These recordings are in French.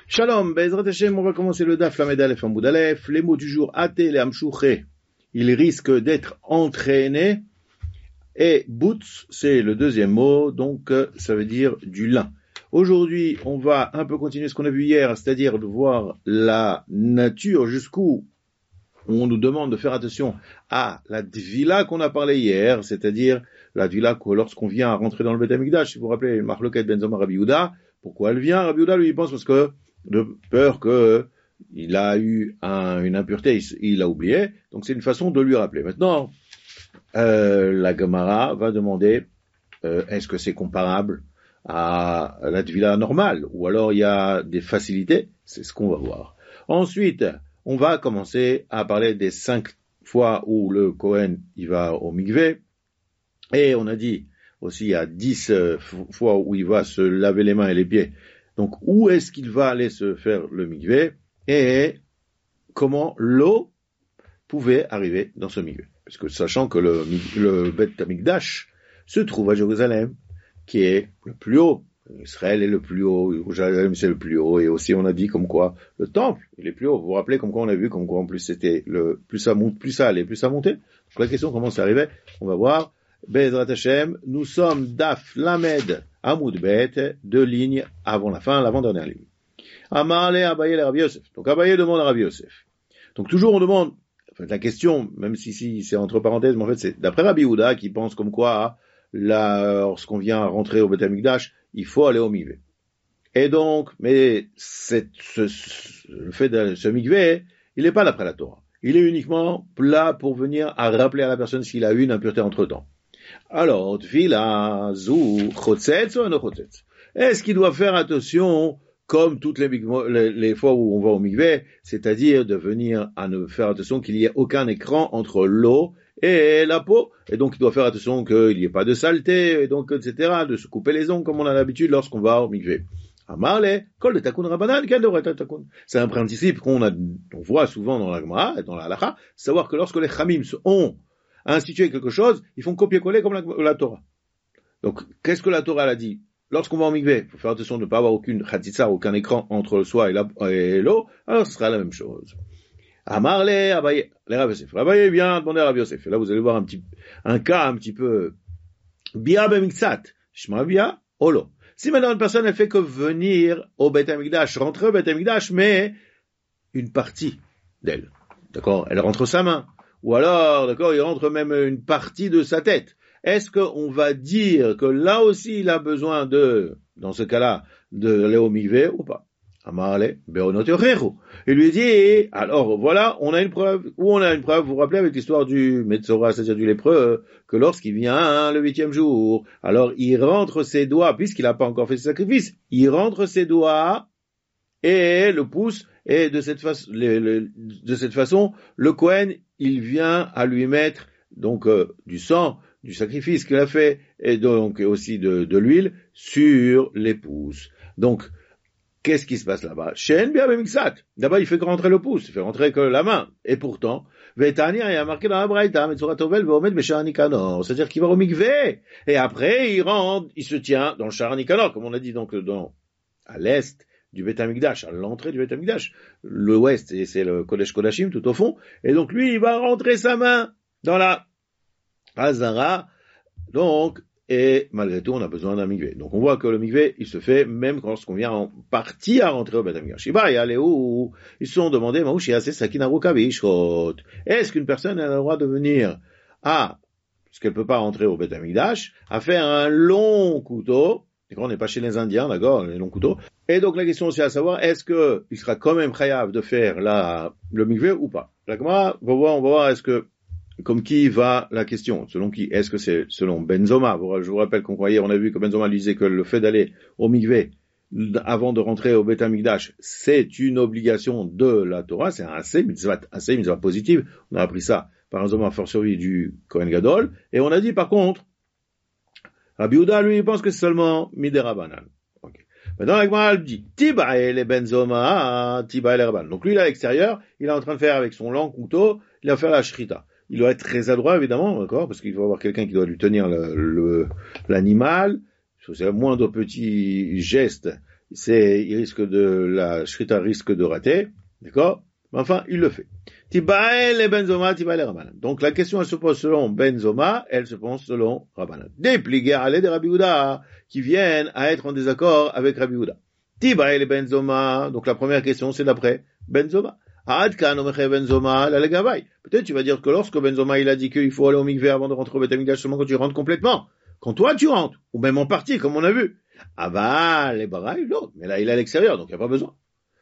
Shalom, Bezrat Hashem, on va commencer le Daf Lamed Aleph Amud Aleph. Les mots du jour, Até et Amshouché, ils risquent d'être entraînés. Et Boots, c'est le deuxième mot, donc ça veut dire du lin. Aujourd'hui, on va un peu continuer ce qu'on a vu hier, c'est-à-dire de voir la nature jusqu'où on nous demande de faire attention à la Tvila qu'on a parlé hier, c'est-à-dire la Tvila que lorsqu'on vient à rentrer dans le Beth Amikdash, si vous vous rappelez, Marloket Ben Zoma Rabbi Yehuda, pourquoi elle vient? Rabbi Yehuda, lui, il pense parce que de peur que il a eu une impureté, il a oublié, donc c'est une façon de lui rappeler. Maintenant, la Gemara va demander est-ce que c'est comparable à la Tvila normale, ou alors il y a des facilités, c'est ce qu'on va voir. Ensuite, on va commencer à parler des 5 fois où le Kohen il va au mikvé, et on a dit aussi il y a 10 fois où il va se laver les mains et les pieds. Donc où est-ce qu'il va aller se faire le mikvé et comment l'eau pouvait arriver dans ce mikvé. Parce que sachant que le Beth Amikdash se trouve à Jérusalem, qui est le plus haut. Israël est le plus haut, Jérusalem c'est le plus haut, et aussi on a dit comme quoi le temple il est plus haut. Vous vous rappelez comme quoi on a vu comme quoi en plus c'était plus ça monte, plus ça allait, plus ça montait. Donc la question comment ça arrivait, on va voir. Bezrat Hashem, nous sommes Daf Lamed Amud Bet, 2 lignes avant la fin, l'avant-dernière ligne. Amarle Abaye le Rabbi Yosef. Donc Abaye demande à Rabbi Yosef. Donc toujours on demande, en fait, la question, même si c'est entre parenthèses, mais en fait c'est d'après Rabbi Yehuda qui pense comme quoi lorsqu'on vient rentrer au Beth Amikdash, il faut aller au mikvé. Et donc, mais le fait de ce mikvé, il n'est pas d'après la Torah. Il est uniquement là pour venir à rappeler à la personne s'il a eu une impureté entre-temps. Alors, Tvila, Zou, Chotzetz ou no Chotzetz? Est-ce qu'il doit faire attention, comme toutes les fois où on va au mikvé, c'est-à-dire de venir à ne faire attention qu'il n'y ait aucun écran entre l'eau et la peau, et donc il doit faire attention qu'il n'y ait pas de saleté, et donc, etc., de se couper les ongles comme on a l'habitude lorsqu'on va au mikvé. Amarle, kol de takun rabanan, ken de takun. C'est un principe on voit souvent dans la Gemara, dans la Halacha, savoir que lorsque les Chamim ont institué quelque chose, ils font copier-coller comme la Torah. Donc, qu'est-ce que la Torah a dit? Lorsqu'on va au mikvé, il faut faire attention de ne pas avoir aucune chatzitza, aucun écran entre soi et l'eau, alors ce sera la même chose. Amarle, Abaye, les Rabbi Yosef. Abaye vient demander à Rabbi Yosef. Et là, vous allez voir un cas un petit peu Bia b'miktsat, Shma Bia, Olo. Si maintenant une personne, elle fait que venir au Beth Amikdash, rentrer au Beth Amikdash, mais une partie d'elle. D'accord? Elle rentre sa main. Ou alors, d'accord, il rentre même une partie de sa tête. Est-ce qu'on va dire que là aussi, il a besoin dans ce cas-là, d'aller au mikvé ou pas? Amarle, Beonotereru. Il lui dit, alors voilà, on a une preuve. Où on a une preuve? Vous vous rappelez avec l'histoire du Metzora, c'est-à-dire du lépreux, que lorsqu'il vient le 8e jour, alors il rentre ses doigts, puisqu'il n'a pas encore fait ce sacrifice, il rentre ses doigts et le pouce, et de cette façon, le Kohen, il vient à lui mettre donc du sang, du sacrifice qu'il a fait, et donc aussi de l'huile sur les pouces. Donc, qu'est-ce qui se passe là-bas? Shen Bia b'miktsat. D'abord, il fait que rentrer le pouce, il fait rentrer que la main. Et pourtant, Vetania, il y a marqué dans la Braïta, Metzora Tovel, Veomed Beshar Nikanor. C'est-à-dire qu'il va au mikvé. Et après, il rentre, il se tient dans le Shar Nikanor, comme on a dit donc à l'est du Beth Amikdash, à l'entrée du Beth Amikdash. L'ouest, c'est le Kodesh Kodashim, tout au fond. Et donc, lui, il va rentrer sa main dans la Hazara. Donc, et malgré tout, on a besoin d'un mikvé. Donc, on voit que le mikvé, il se fait même lorsqu'on vient en partie à rentrer au Beth Amikdash. Ils se sont demandé, est-ce qu'une personne a le droit de venir parce qu'elle peut pas rentrer au Beth Amikdash, à faire un long couteau? D'accord, on n'est pas chez les Indiens, d'accord, les longs couteaux. Et donc, la question aussi à savoir, est-ce que il sera quand même chayav de faire le mikvé ou pas? La Gemara, on va voir, est-ce que comme qui va la question? Selon qui? Est-ce que c'est selon Ben Zoma? Je vous rappelle qu'on croyait, on a vu que Ben Zoma lui disait que le fait d'aller au mikvé avant de rentrer au Beth Amikdash, c'est une obligation de la Torah, c'est un assez mitzvah positive. On a appris ça par un Zoma fortiori du Kohen Gadol. Et on a dit par contre, Rabbi Yehuda, lui, il pense que c'est seulement Miderabanan. Okay. Maintenant, la Gemara dit, Tibae le Ben Zoma, Tibae le Rabban. Donc lui, là, à l'extérieur, il est en train de faire avec son long couteau, il va faire la shrita. Il doit être très adroit, évidemment, d'accord, parce qu'il faut avoir quelqu'un qui doit lui tenir l'animal. C'est le moindre petit geste, la shrita risque de rater, d'accord? Mais enfin, il le fait. Tibael et Benzoma, Tibael et Rabbanan. Donc la question, elle se pose selon Benzoma, elle se pose selon Rabbanan. Des pliés à l'aide de Rabbi Yehuda, qui viennent à être en désaccord avec Rabbi Yehuda. Tibael et Benzoma, donc la première question, c'est d'après Benzoma. Adkan omeche Benzoma, la legavai. Peut-être tu vas dire que lorsque Benzoma, il a dit qu'il faut aller au mikvé avant de rentrer au Beth Amikdash seulement quand tu rentres complètement. Quand toi, tu rentres. Ou même en partie, comme on a vu. Aval et Baraï, l'autre. Mais là, il est à l'extérieur, donc il n'y a pas besoin.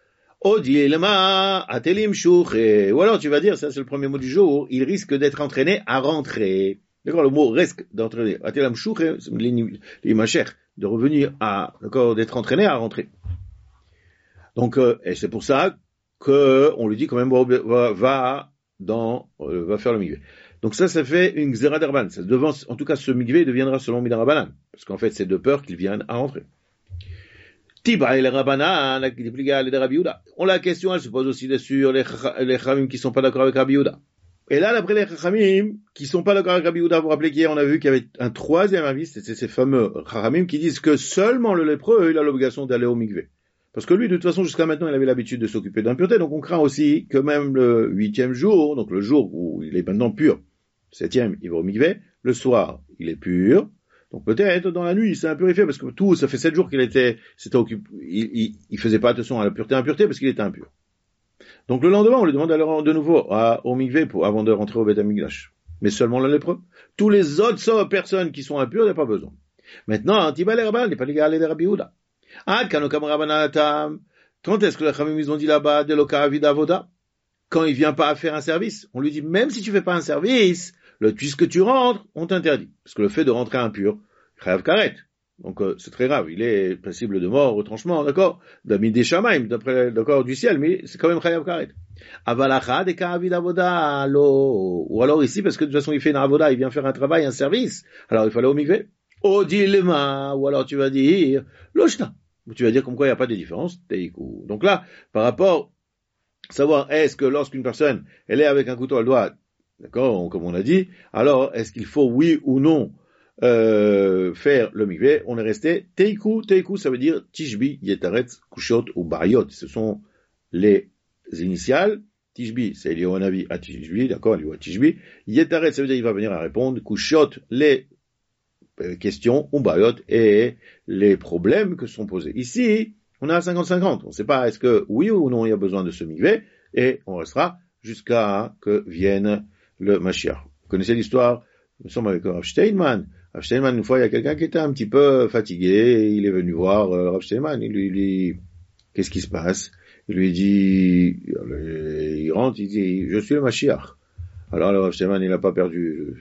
Odilema, atelim shouché. Ou alors tu vas dire, ça c'est le premier mot du jour, il risque d'être entraîné à rentrer. D'accord, le mot risque d'entraîner. Atelim shouché, c'est l'imacher, de revenir à, d'accord, d'être entraîné à rentrer. Donc, et c'est pour ça que on lui dit quand même, va faire le mikvé. Donc ça fait une xéra d'Arban. En tout cas, ce mikvé deviendra selon Midarabanan. Parce qu'en fait, c'est de peur qu'il vienne à rentrer. Tiba et les Rabbanan, les Rabbi Yehuda. La question, elle se pose aussi sur les Chachamim qui sont pas d'accord avec Rabbi Yehuda. Et là, d'après les Chachamim qui sont pas d'accord avec Rabbi Yehuda, vous vous rappelez qu'hier, on a vu qu'il y avait un troisième avis, c'est ces fameux Chachamim qui disent que seulement le lépreux, il a l'obligation d'aller au mikvé. Parce que lui, de toute façon, jusqu'à maintenant, il avait l'habitude de s'occuper d'impureté, donc on craint aussi que même le 8e jour, donc le jour où il est maintenant pur, 7e, il va au mikvé, le soir, il est pur, donc peut-être dans la nuit, il s'est impurifié, parce que ça fait 7 jours qu'il s'était occupé, il faisait pas attention à la pureté, impureté, parce qu'il était impur. Donc le lendemain, on lui demande d'aller de nouveau au mikvé avant de rentrer au Beth Amikdash. Mais seulement le lépreux. Tous les autres personnes qui sont impures, il n'y a pas besoin. Maintenant, Tiba les Rabbanan, n'est pas légal les Rabbi Yehuda. Quand est-ce que les Chachamim ils ont dit là-bas de l'oka avid avoda? Quand il vient pas à faire un service, on lui dit même si tu fais pas un service, puisque tu rentres, on t'interdit. Parce que le fait de rentrer impur, chayav karet. Donc c'est très grave, il est passible de mort, retranchement, d'accord, d'ami des shamaim, d'après d'accord du ciel, mais c'est quand même chayav karet. Avalacha de avid avoda lo. Ou alors ici parce que de toute façon il fait une avoda, il vient faire un travail, un service. Alors il fallait au mikvé. Odilema, ou alors tu vas dire loshna. Tu vas dire comme quoi il n'y a pas de différence. Donc là, par rapport savoir est-ce que lorsqu'une personne elle est avec un couteau, elle doit, d'accord, comme on a dit, alors est-ce qu'il faut oui ou non faire le mikvé? On est resté teiku, ça veut dire tishbi, yetaret, kushot ou bariot. Ce sont les initiales. Tishbi, c'est lié au navi à tishbi, d'accord, lié à tishbi. Yetaret, ça veut dire il va venir à répondre. Kushot, les questions, umbayot, et les problèmes que sont posés. Ici, on est à 50-50. On ne sait pas est-ce que oui ou non il y a besoin de se mikvé, et on restera jusqu'à que vienne le Mashiach. Vous connaissez l'histoire? Nous sommes avec Rav Steinman. Rav Steinman, une fois, il y a quelqu'un qui était un petit peu fatigué, et il est venu voir Rav Steinman. Il lui dit, qu'est-ce qui se passe? Il lui dit, il rentre, il dit, je suis le Mashiach. Alors le Rav Steinman, il n'a pas perdu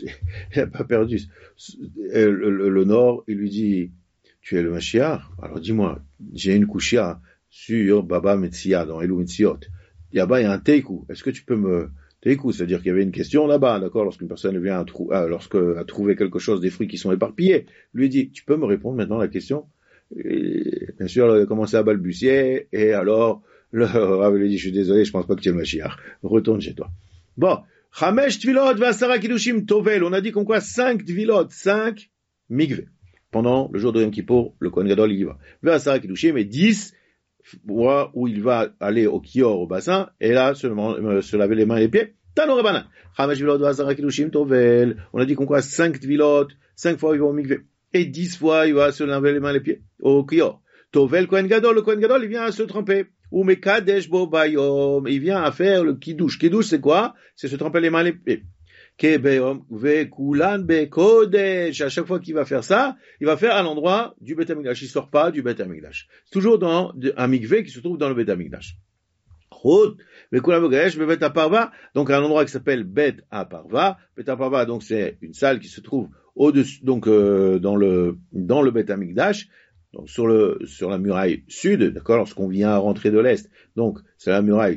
le nord, il lui dit, tu es le Mashiach? Alors dis-moi, j'ai une kouchia sur Baba Metsia, dans Elou Metziot. Là-bas, il y a un teiku. Est-ce que tu peux me teiku? C'est-à-dire qu'il y avait une question là-bas, d'accord? Lorsqu'une personne vient a trouvé quelque chose, des fruits qui sont éparpillés, lui dit, tu peux me répondre maintenant à la question? Et, bien sûr, il a commencé à balbutier, et alors, le Rav lui dit, je suis désolé, je pense pas que tu es le Mashiach. Retourne chez toi. Bon. Chamesh tvilot v'asara kiddushim tovel. On a dit qu'on quoi 5 tvilot, 5 mikvé. Pendant le jour de Yom Kippour, le Kohen Gadol, il y va. V'asara kiddushim et 10 fois où il va aller au kior, au bassin, et là, se laver les mains et les pieds. Tano Rabbanan. Chamesh tvilot v'asara kiddushim tovel. On a dit qu'on quoi 5 tvilot, 5 fois il va au mikvé. Et 10 fois il va se laver les mains et les pieds au kior. Tovel Kohen Gadol, le Kohen Gadol, il vient à se tremper. Ou mekadesh bo bayom, il vient à faire le kiddush. Kiddush, c'est quoi? C'est se tremper les mains et les pieds. Kebeyom ve kulan be kodesh. À chaque fois qu'il va faire ça, il va faire à l'endroit du Beth Amikdash. Il sort pas du Beth Amikdash. C'est toujours dans un mikvé qui se trouve dans le Beth Amikdash. Chut, ve kulan be kodesh be Bet Aparva. Donc à un endroit qui s'appelle Bet Aparva. Bet Aparva, donc c'est une salle qui se trouve au-dessus, donc dans le Beth Amikdash. Donc sur la muraille sud, d'accord, lorsqu'on vient rentrer de l'est, donc c'est la muraille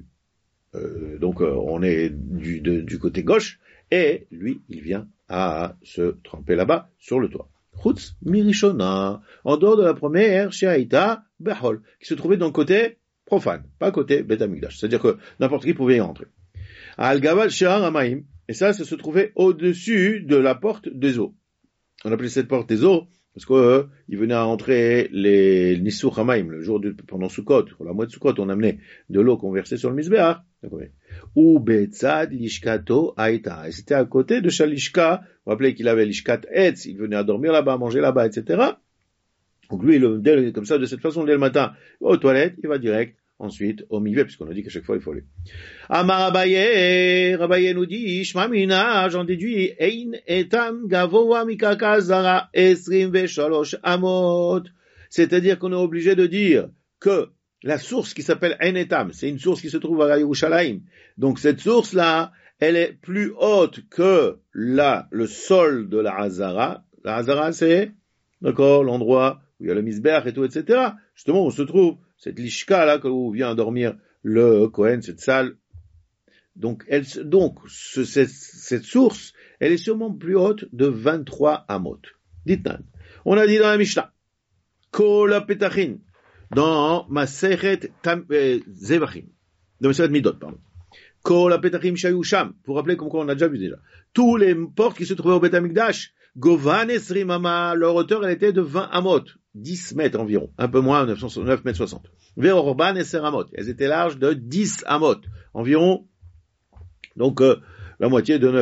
on est du côté gauche, et lui, il vient à se tremper là-bas sur le toit. Chutz mirishona, en dehors de la première, shehaïta behol, qui se trouvait dans le côté profane, pas côté Beth Amikdash, c'est-à-dire que n'importe qui pouvait y rentrer. Al-Gavad Shehar Hamaim, et ça se trouvait au-dessus de la porte des eaux. On appelait cette porte des eaux Parce que il venait à entrer les Nissur Hamaim, le jour pendant Sukkot, pour la moitié de Sukkot, on amenait de l'eau qu'on versait sur le Mizbeach. Ou Betzad Lishkato Aïta. Et c'était à côté de Shalishka. Vous vous rappelez qu'il avait Lishkat Etz, il venait à dormir là-bas, manger là-bas, etc. Donc lui, comme ça, de cette façon, dès le matin, il va aux toilettes, il va direct, ensuite, au mikvé, puisqu'on a dit qu'à chaque fois, il faut aller. Amar Rabaye nous dit, Shmamina, j'en déduis, Ein etam gavoa mikaka zara esrim veshalosh amot. C'est-à-dire qu'on est obligé de dire que la source qui s'appelle Ein etam, c'est une source qui se trouve à Yerushalayim. Donc cette source-là, elle est plus haute que le sol de la Hazara. La Hazara, c'est, d'accord, l'endroit où il y a le Mizbeach et tout, etc. Justement, on se trouve, cette lishka là, où vient dormir le Kohen, cette salle. Donc, cette source, elle est sûrement plus haute de 23 amot. Dites-nous. On a dit dans la Mishnah, Kol Petachin, dans Masechet Zevachim, dans Masechet Midot, pardon. Kol Petachim Shayu Sham, pour rappeler comme quoi on a déjà vu déjà. Tous les portes qui se trouvaient au Beth Amikdash, Govan Esrim Ama, leur hauteur, elle était de 20 amot, 10 mètres environ, un peu moins, 9 mètres 60. Ve'orban Eser Amot, elles étaient larges de 10 amot, environ, donc la moitié de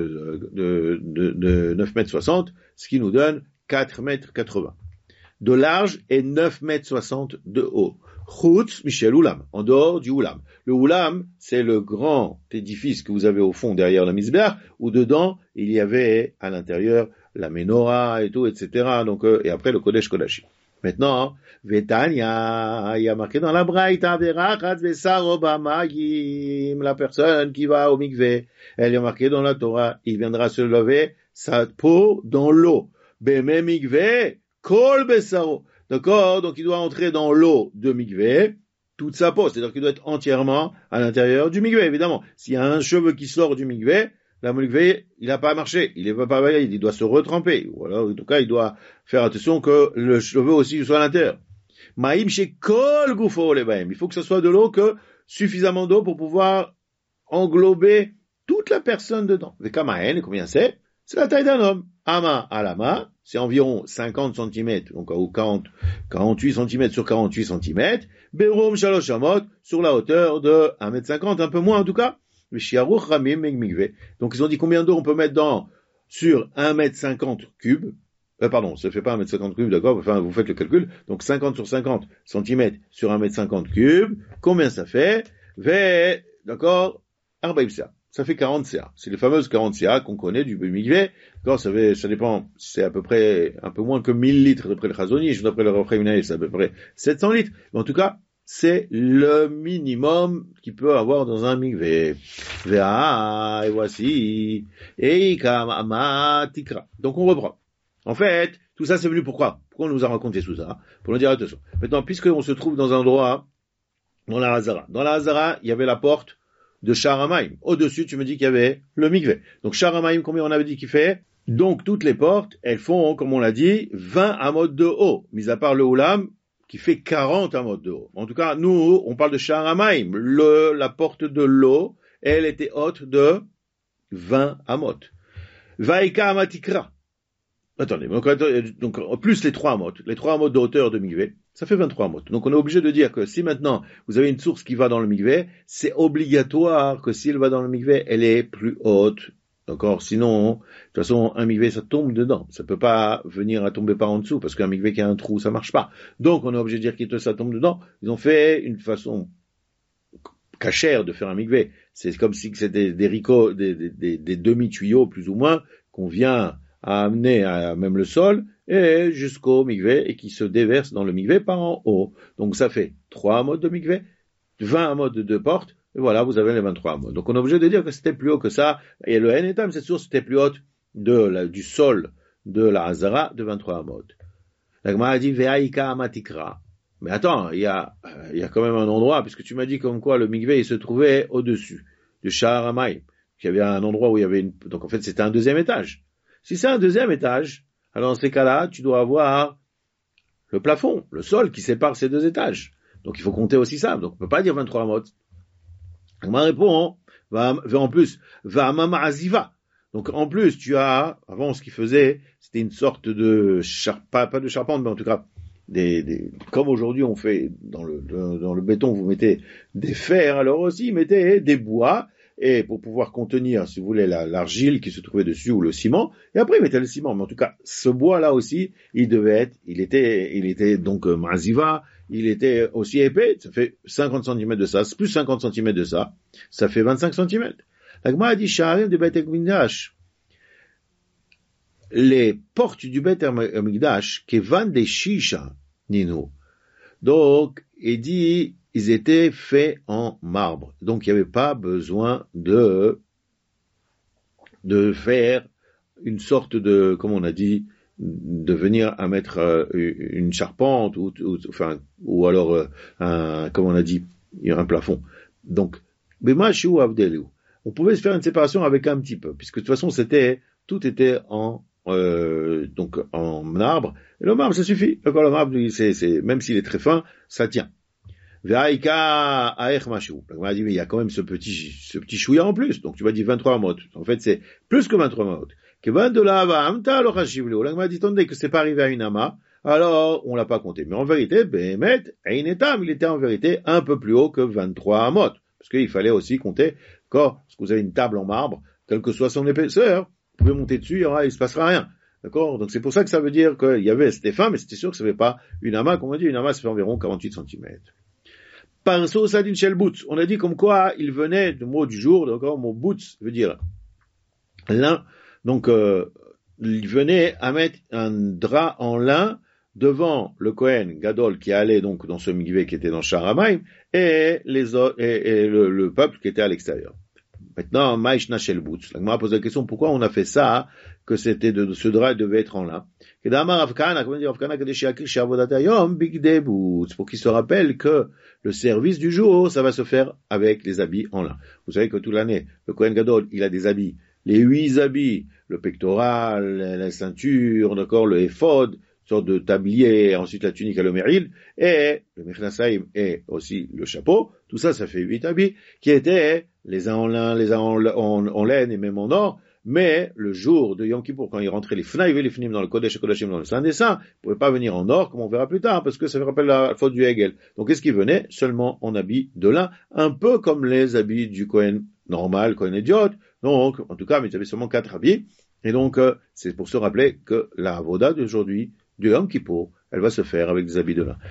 9 mètres 60, ce qui nous donne 4 mètres 80 de large et 9 mètres 60 de haut. Chutz Michel Oulam, en dehors du Oulam. Le Oulam, c'est le grand édifice que vous avez au fond derrière la Mizbeach, où dedans, il y avait à l'intérieur la Menorah et tout, etc. Donc, et après le Kodesh Kodashim. Maintenant, Vetania, il y a marqué dans la Braïta, Verachat Vesaro Bamayim, la personne qui va au mikvé, elle y a marqué dans la Torah, il viendra se lever sa peau dans l'eau. Beme mikvé, Kol Besaro. D'accord? Donc il doit entrer dans l'eau de mikvé, toute sa peau, c'est-à-dire qu'il doit être entièrement à l'intérieur du mikvé, évidemment. S'il y a un cheveu qui sort du mikvé, la mikvé, il n'a pas marché, il est pas valide, il doit se retremper. Voilà, en tout cas, il doit faire attention que le cheveu aussi soit à l'intérieur. Maïm chez Kol Gufo Lebaim. Il faut que ce soit de l'eau suffisamment d'eau pour pouvoir englober toute la personne dedans. Vekamahen, combien c'est? C'est la taille d'un homme. Ama alama, c'est environ 50 cm, donc, ou 48 cm sur 48 cm. Berom shalosh amot, sur la hauteur de 1m50, un peu moins en tout cas. Shiaruch ramim mikvé. Donc ils ont dit combien d'eau on peut mettre sur 1m50 cubes. Pardon, ça fait pas 1m50 cubes, d'accord? Enfin, vous faites le calcul. Donc 50 sur 50 cm sur 1m50 cubes. Combien ça fait? D'accord? Arbaïb ça. Ça fait 40 CA. C'est les fameuses 40 CA qu'on connaît du mikvé. D'accord, ça dépend, c'est à peu près, un peu moins que 1000 litres d'après le Chazonish, d'après le Rav Chaim Menaï, c'est à peu près 700 litres. Mais en tout cas, c'est le minimum qu'il peut avoir dans un mikvé. Et voici. Donc on reprend. En fait, tout ça c'est venu pourquoi? Pourquoi on nous a raconté tout ça? Pour nous dire attention. Maintenant, puisqu'on se trouve dans un endroit, dans la Hazara. Dans la Hazara, il y avait la porte de Sharamaim. Au-dessus, tu me dis qu'il y avait le mikvé. Donc Sharamaim, combien on avait dit qu'il fait? Donc toutes les portes, elles font, comme on l'a dit, 20 amot de haut, mis à part le Oulam, qui fait 40 amot de haut. En tout cas, nous, on parle de Sharamaim. La porte de l'eau, elle était haute de 20 amot. Vaïka amatikra. Attendez, donc plus les 3 amot de hauteur de mikvé, ça fait 23 amot. Donc on est obligé de dire que si maintenant vous avez une source qui va dans le mikvé, c'est obligatoire que si elle va dans le mikvé, elle est plus haute. D'accord? Sinon, de toute façon, un mikvé, ça tombe dedans. Ça peut pas venir à tomber par en dessous, parce qu'un mikvé qui a un trou, ça marche pas. Donc on est obligé de dire que ça tombe dedans. Ils ont fait une façon cachère de faire un mikvé. C'est comme si c'était des demi-tuyaux, plus ou moins, qu'on vient à amener à même le sol, et jusqu'au mikvé, et qui se déverse dans le mikvé par en haut. Donc ça fait 3 amot de mikvé, 20 amot de 2 portes, et voilà, vous avez les 23 amot. Donc on est obligé de dire que c'était plus haut que ça, et le Ein Etam, cette source était plus haute du sol de la Hazara de 23 amot. La Gemara a dit, Ve'aika amatikra. Mais attends, il y a quand même un endroit, puisque tu m'as dit comme quoi le mikvé, il se trouvait au-dessus du Sha'ar HaMayim. Il y avait un endroit où il y avait donc en fait c'était un deuxième étage. Si c'est un deuxième étage, alors dans ces cas-là, tu dois avoir le plafond, le sol qui sépare ces 2 étages. Donc il faut compter aussi ça. Donc on peut pas dire 23 amot. On répond, en plus, va mama aziva. Donc en plus, tu as, avant ce qu'ils faisaient, c'était une sorte de pas de charpente, mais en tout cas, comme aujourd'hui on fait dans le béton, vous mettez des fers, alors aussi ils mettaient des bois, et pour pouvoir contenir, si vous voulez, l'argile qui se trouvait dessus, ou le ciment, et après ils mettaient le ciment. Mais en tout cas, ce bois-là aussi, il était donc maziva, il était aussi épais, ça fait 50 cm de ça, plus 50 cm de ça, ça fait 25 cm. La Gemara a dit, Sha'arim de Beit HaMikdash, les portes du Beit HaMikdash, kevan de Shisha, Nino. Donc, il dit, ils étaient faits en marbre. Donc, il n'y avait pas besoin de faire une sorte de, comme on a dit, de venir à mettre une charpente ou alors comme on a dit, un plafond. Donc, B'mashu Avdelu. On pouvait se faire une séparation avec un petit peu, puisque de toute façon tout était donc en marbre. Et le marbre, ça suffit. D'accord, le marbre, même s'il est très fin, ça tient. Ve'aika aech mashu. On m'a dit, mais il y a quand même ce petit chouïa en plus. Donc tu m'as dit 23 mot. En fait, c'est plus que 23 mot. Kevan de la ava amta lo chashivlo. On m'a dit, attendez, que c'est pas arrivé à une ama. Alors, on l'a pas compté. Mais en vérité, Behemet, il était en vérité un peu plus haut que 23 mot. Parce qu'il fallait aussi compter, parce que vous avez une table en marbre, quelle que soit son épaisseur, vous pouvez monter dessus, il se passera rien. D'accord? Donc c'est pour ça que ça veut dire c'était fin, mais c'était sûr que ça n'avait pas une ama, comme on dit, une ama, ça fait environ 48 cm. Parso sadin shel boots. On a dit comme quoi il venait du mot du jour, d'accord? Le mot boots veut dire lin. Donc, il venait à mettre un drap en lin devant le Kohen Gadol qui allait donc dans ce mikvé qui était dans Sharamayim et le peuple qui était à l'extérieur. Maintenant, Maïsh Nashel Boots. La Gemara pose la question, pourquoi on a fait ça, que ce drap devait être en lin? Pour qu'il se rappelle que le service du jour, ça va se faire avec les habits en lin. Vous savez que toute l'année, le Kohen Gadol, il a des habits, les 8 habits, le pectoral, la ceinture, d'accord, le éphod, sorte de tablier, ensuite la tunique à le méril, et le mechnasaïm et aussi le chapeau, tout ça, ça fait 8 habits, qui étaient les uns en lin, les uns en laine et même en or, mais le jour de Yom Kippour, quand il rentrait les fnaïv et les fnim dans le Kodesh et Kodashim, dans le Saint des Saints, il ne pouvait pas venir en or, comme on verra plus tard, parce que ça me rappelle la faute du Hegel. Donc, qu'est-ce qui venait? Seulement en habits de lin, un peu comme les habits du Kohen normal, Kohen idiot. Donc, en tout cas, mais il y avait seulement 4 habits. Et donc, c'est pour se rappeler que la avoda d'aujourd'hui, du Yom Kippour, elle va se faire avec des habits de lin.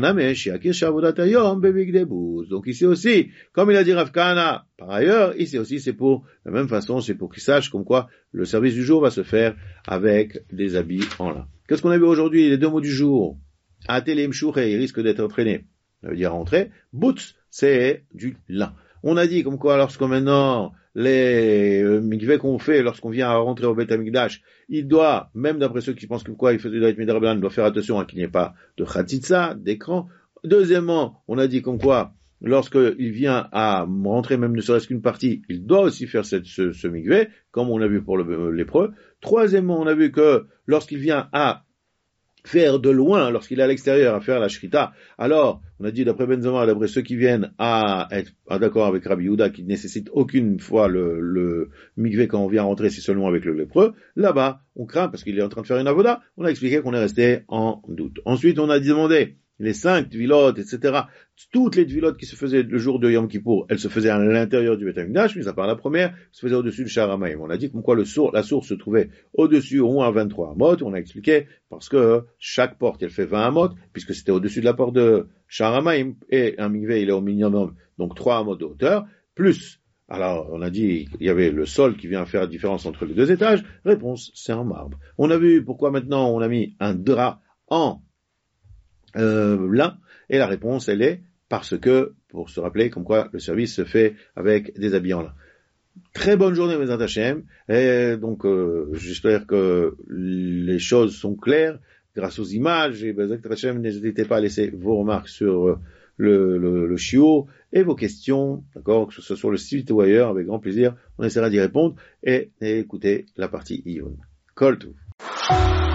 Donc ici aussi, comme il a dit Rav Kahana, par ailleurs, ici aussi c'est pour, de la même façon, c'est pour qu'ils sachent comme quoi le service du jour va se faire avec des habits en lin. Qu'est-ce qu'on a vu aujourd'hui? Les 2 mots du jour. Atelem shouche, il risque d'être entraîné. Ça veut dire rentrer. Boots, c'est du lin. On a dit comme quoi lorsque maintenant les mikveh qu'on fait lorsqu'on vient à rentrer au Beit HaMikdash, il doit, même d'après ceux qui pensent que quoi il faisait d'être midrabanan, il doit faire attention à qu'il n'y ait pas de khatitsa, d'écran. Deuxièmement, on a dit comme quoi lorsqu'il vient à rentrer même ne serait-ce qu'une partie, il doit aussi faire ce mikveh, comme on a vu pour le lépreux. Troisièmement, on a vu que lorsqu'il vient à faire de loin, lorsqu'il est à l'extérieur, à faire la shrita, alors, on a dit d'après Benzoma, d'après ceux qui viennent à être d'accord avec Rabbi Yehuda, qui ne nécessite aucune fois le mikvé quand on vient rentrer, c'est seulement avec le lépreux, là-bas, on craint parce qu'il est en train de faire une avoda, on a expliqué qu'on est resté en doute. Ensuite, on a demandé les 5 tvilotes, etc. Toutes les tvilotes qui se faisaient le jour de Yom Kippour, elles se faisaient à l'intérieur du Beit HaMikdash, mis à part la première, se faisait au-dessus du Sharamayim. On a dit comme quoi la source se trouvait au-dessus au moins 23 amot. On a expliqué parce que chaque porte, elle fait 20 amot, puisque c'était au-dessus de la porte de Sharamayim, et un mikvé, il est au minimum, donc 3 amot de hauteur, plus, alors, on a dit qu'il y avait le sol qui vient faire la différence entre les 2 étages. Réponse, c'est en marbre. On a vu pourquoi maintenant on a mis un drap en lin, et la réponse elle est parce que, pour se rappeler comme quoi le service se fait avec des habits en lin. Très bonne journée mes Hachem, et donc j'espère que les choses sont claires grâce aux images, et Bezat Hachem, n'hésitez pas à laisser vos remarques sur le shiur et vos questions, d'accord, que ce soit sur le site ou ailleurs, avec grand plaisir, on essaiera d'y répondre, et écoutez la partie Iyun. Kol Tov.